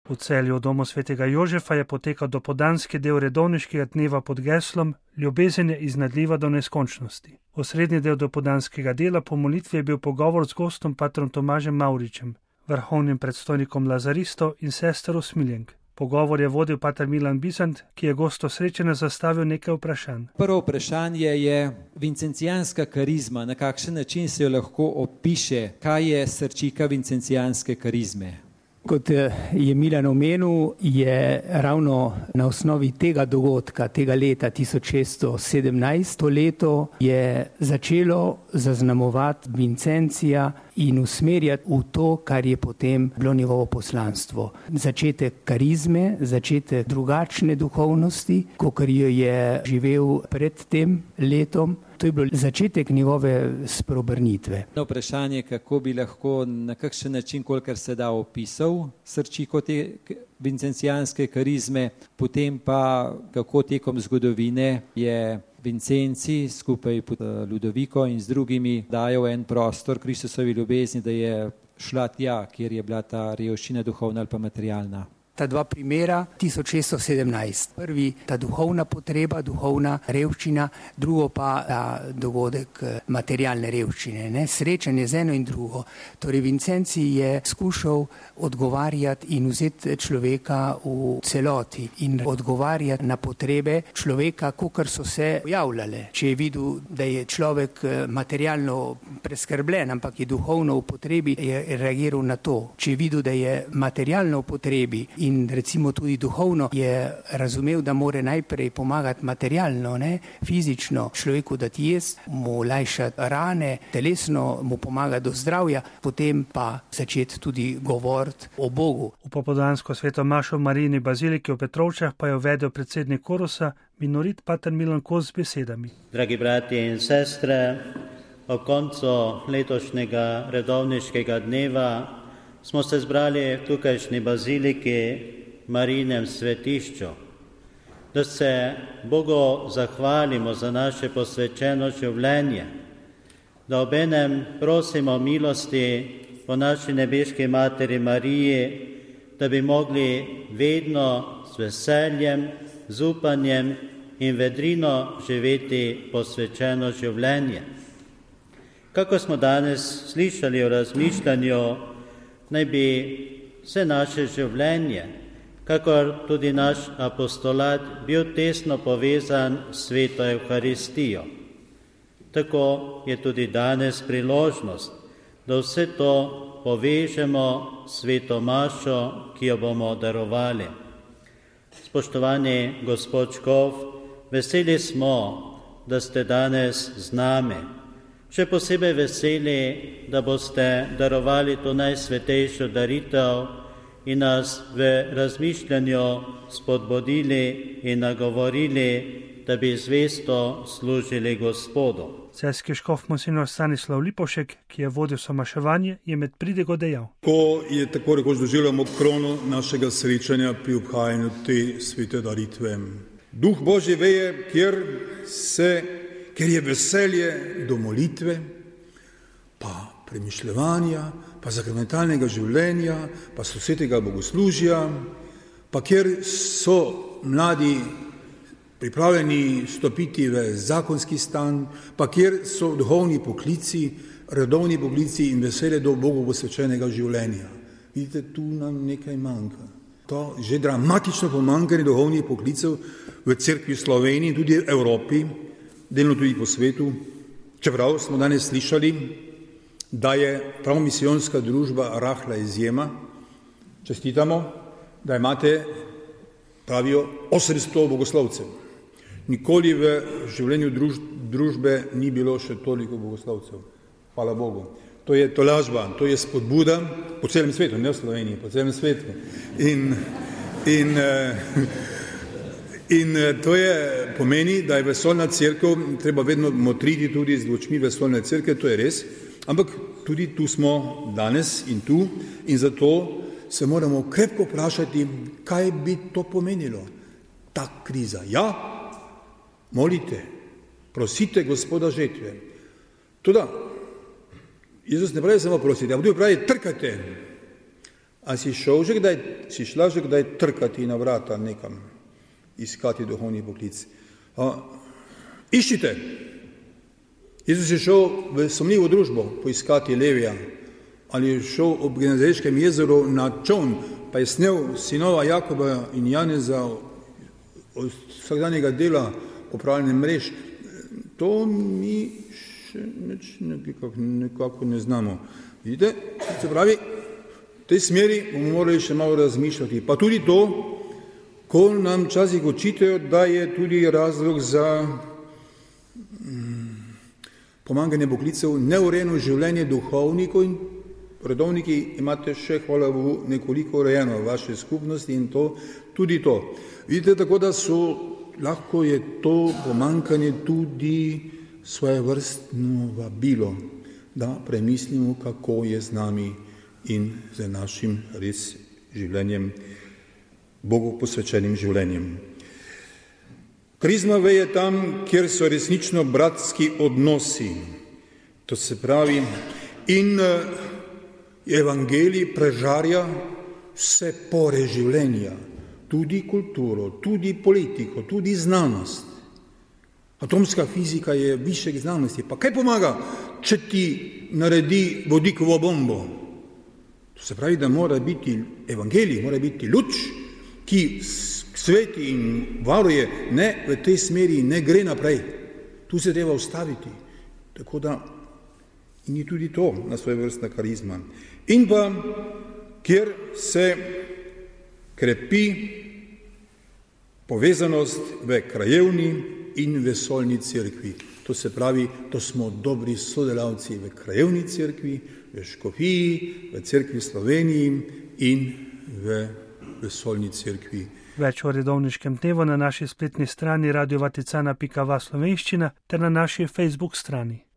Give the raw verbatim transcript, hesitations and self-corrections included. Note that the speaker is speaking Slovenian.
V Celju v domu svetega Jožefa je potekal dopoldanski del redovniškega dneva pod geslom Ljubezen je iznadljiva do neskončnosti. Osrednji del dopoldanskega dela po molitvi je bil pogovor z gostom patrom Tomažem Mavričem, vrhovnim predstojnikom lazaristov in sester usmiljenk. Pogovor je vodil pater Milan Bizant, ki je gostu srečanja zastavil nekaj vprašanj. Prvo vprašanje je vincencijanska karizma. Na kakšen način se jo lahko opiše? Kaj je srčika vincencijanske karizme? Kot je Milan omenil, je ravno na osnovi tega dogodka, tega leta tisoč šeststo sedemnajst, to leto je začelo zaznamovati Vincencija in usmerjati v to, kar je potem bilo njegovo poslanstvo. Začetek karizme, začetek drugačne duhovnosti, kot jo je živel pred tem letom. To je bilo začetek njegove spreobrnitve. Vprašanje, kako bi lahko na kakšen način, kolikor se da, opisal srčiko te vincencijanske karizme, potem pa kako tekom zgodovine je Vincenci skupaj pod Ludoviko in z drugimi dajal en prostor Kristusovi ljubezni, da je šla tja, kjer je bila ta revščina duhovna ali pa materialna. Ta dva primera, tisoč šeststo sedemnajst. Prvi, ta duhovna potreba, duhovna revščina, drugo pa ta dogodek materialne revščine, ne? Srečanje z eno in drugo. Torej, Vincenci je skušal odgovarjati in vzeti človeka v celoti in odgovarjati na potrebe človeka, kakor so se pojavljale. Če je videl, da je človek materialno preskrbljen, ampak je duhovno v potrebi, je reagiral na to. Če je videl, da je materialno v potrebi in recimo tudi duhovno, je razumel, da more najprej pomagati materialno, ne, fizično človeku dati jesti, mu lajšati rane, telesno mu pomagati do zdravja, potem pa začeti tudi govoriti o Bogu. V popoldansko sveto mašo v Marijini baziliki v Petrovčah pa je uvedel predsednik Korusa minorit pater Milan Kos z besedami. Dragi bratje in sestre, ob koncu letošnjega redovniškega dneva smo se zbrali v tukajšnji baziliki Marijinem svetišču, da se Bogu zahvalimo za naše posvečeno življenje, da obenem prosimo milosti po naši nebeški materi Mariji, da bi mogli vedno z veseljem, z upanjem in vedrino živeti posvečeno življenje. Kako smo danes slišali o razmišljanju, naj bi vse naše življenje, kakor tudi naš apostolat, bil tesno povezan s sveto Evharistijo. Tako je tudi danes priložnost, da vse to povežemo s sveto mašo, ki jo bomo darovali. Spoštovani gospod Škof, veseli smo, da ste danes z nami. Še posebej veseli, da boste darovali to najsvetejšo daritev in nas v razmišljanju spodbudili in nagovorili, da bi zvesto služili Gospodu. Celjski škof monsignor Stanislav Lipovšek, ki je vodil somaševanje, je med pridigo dejal. Ko je tako rekoč doživljamo krono našega srečanja pri obhajanju te svete daritve. Duh Božji veje, kjer se ker je veselje do molitve, pa premišljevanja, pa sakramentalnega življenja, pa svetega bogoslužja, pa kjer so mladi pripravljeni stopiti v zakonski stan, pa kjer so duhovni poklici, redovni poklici in veselje do Bogu posvečenega življenja. Vidite, tu nam nekaj manjka. To že dramatično pomanjkanje duhovnih poklicev v cerkvi Sloveniji, tudi v Evropi, delno tudi po svetu, čeprav smo danes slišali, da je prav misijonska družba rahla izjema. Čestitamo, da imate, pravijo, osemsto bogoslovcev. Nikoli v življenju druž, družbe ni bilo še toliko bogoslovcev. Hvala Bogu. To je tolažba, to je spodbuda po celem svetu, ne v Sloveniji, po celem svetu. In, in In to je, pomeni, da je vesoljna cerkev, treba vedno motriti tudi z lučmi vesoljne cerkve, to je res, ampak tudi tu smo danes in tu in zato se moramo krepko vprašati, kaj bi to pomenilo, ta kriza. Ja, molite, prosite Gospoda žetve. Toda, Jezus ne pravi samo prosite, ampak tudi pravi trkajte, A si šel že kdaj, si šla že kdaj trkati na vrata nekam, iskati duhovni poklic? A, iščite! Jezus je šel v sumljivo družbo poiskati Levija, ali je šel ob Genezareškem jezeru na čoln, pa je snel sinova Jakoba in Janeza od vsakdanjega dela popravljanja mrež. To mi še neč, nekako, nekako ne znamo. Vidite, se pravi, v tej smeri bomo morali še malo razmišljati. Pa tudi to, ko nam včasih očitajo, da je tudi razlog za mm, pomanjkanje poklicev neurejeno življenje duhovnikov in redovniki imate še, hvala Bogu, nekoliko urejeno v vaši skupnosti in to, tudi to. Vidite, tako da so, lahko je to pomanjkanje tudi svojevrstno vabilo, da premislimo, kako je z nami in z našim res življenjem, Bogu posvečenim življenjem. Karizma veje tam, kjer so resnično bratski odnosi, to se pravi, in evangelij prežarja vse pore življenja, tudi kulturo, tudi politiko, tudi znanost. Atomska fizika je višek znanosti. Pa kaj pomaga, če ti naredi vodikovo bombo? To se pravi, da mora biti evangelij, mora biti luč, ki sveti in varuje, ne v tej smeri ne gre naprej. Tu se treba ustaviti. Tako da in je tudi to na svoje vrstna karizma. In pa, kjer se krepi povezanost v krajevni in vesoljni cerkvi. To se pravi, to smo dobri sodelavci v krajevni cerkvi, v škofiji, v cerkvi Sloveniji in v vesoljni cerkvi. Več o redovniškem dnevu na naši spletni strani radio vaticana pika va slovenščina ter na naši Facebook strani.